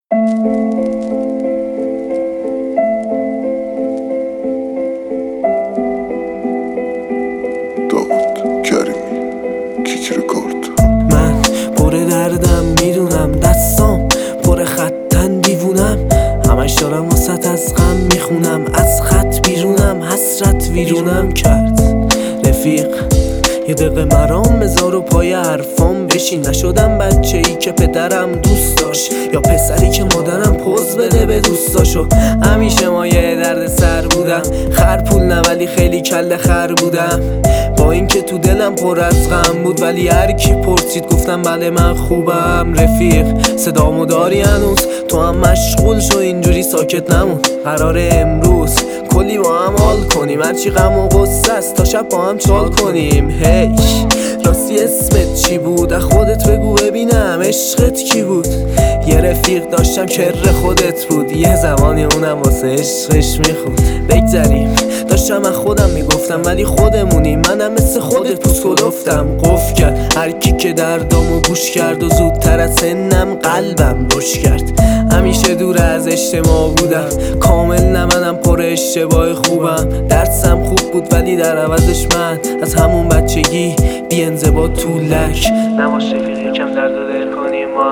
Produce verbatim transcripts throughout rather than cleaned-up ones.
داوود کریمی کیک رکورد. من پر دردم میدونم، دستام پر خطن دیوونم، همش دارم واسط از غم میخونم، از خط بیرونم، حسرت ویرونم کرد. رفیق یه دقیقه مرام بذار و پای حرفام بشین، نشدم بچه ای که پدرم دوست داشت یا پسری که مادرم پوز بده به دوستاشو. همیشه مایه درد سر بودم، خر پول نه ولی خیلی کله خر بودم، با اینکه تو دلم پر از غم بود ولی هر کی پرسید گفتم بله من خوبم. رفیق صدامو داری هنوز؟ تو هم مشغول شو اینجوری ساکت نمون، قراره امروز کلی با هم حال کنیم، هرچی غم و غصه است تا شب با هم چال کنیم. هی راستی اسمت چی بود؟ از خودت بگو ببینم عشقت کی بود؟ یه رفیق داشتم کر خودت بود، یه زمانی اونم واسه عشقش میخود. بگذریم داشتم از خودم میگفتم ولی خودمونی، منم مثل خودت پوست کلفتم. قفل کرد هر کی که دردامو گوش کرد و زودتر از سنم قلبم روش کرد. همیشه دور از اجتماع بودم، کامل نه منم پر اشتباه خوبم، درسم خوب بود ولی در عوضش من از همون بچگی بی انضباط تو لک. نباش رفیق یکم درد و دل کنیم ما.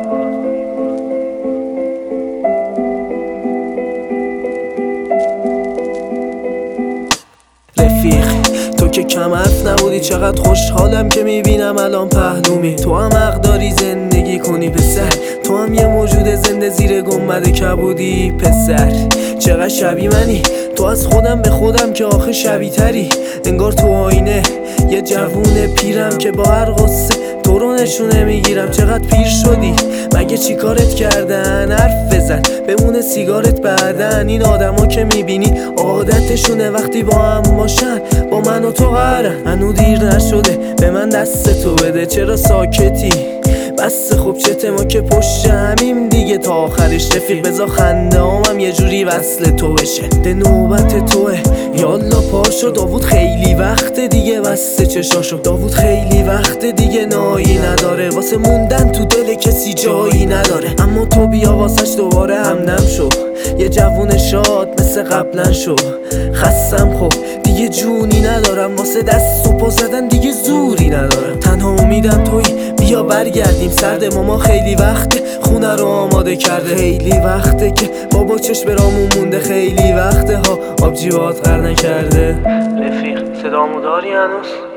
رفیق تو که کم حرف نبودی، چقدر خوشحالم که میبینم الان پهلومی. تو هم حق داری زندگی کنی پسر، تو هم یه موجود زنده زیر گنبد کبودی. پسر چقدر شبیه منی، تو از خودم به خودم که آخه شبیه تری، انگار تو آینه یه جوون پیرم که با هر غصه تو رو نشونه میگیرم. چقدر پیر شدی، مگه چی کارت کردن؟ حرف بزن بمونه سیگارت بعدن. این آدما که میبینی عادتشونه وقتی با هم باشن با من و تو قرن. هنو دیر نشده به من دست تو بده، چرا ساکتی؟ بس خوب چته ما که پشت همیم دیگه تا آخرش. رفیق بزا خنده هامم یه جوری وصل تو بشه، ده نوبت توه یالا پاشو. داوود خیلی وقت دیگه بسته چشاشو، داوود خیلی وقت دیگه نایی نداره، واسه موندن تو دل کسی جایی نداره. اما تو بیا واسش دوباره همدم شو، یه جوون شاد مثل قبلا شو. خستم خب دیگه جونی ندارم، واسه دست و پا زدن دیگه زوری ندارم. تنها امیدم توی بیا برگردیم، سرد ماما خیلی وقته خونه رو آماده کرده، خیلی وقته که بابا چشم برامون مونده، خیلی وقته ها آبجیوات غر نکرده. رفیق صدامو داری هنوز؟